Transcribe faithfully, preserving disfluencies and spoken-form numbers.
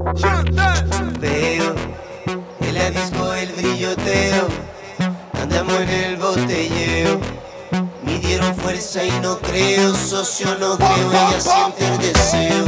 Veo en la disco el brilloteo, andamos en el botelleo. Midieron fuerza y no creo, socio, no creo, ella siente el deseo.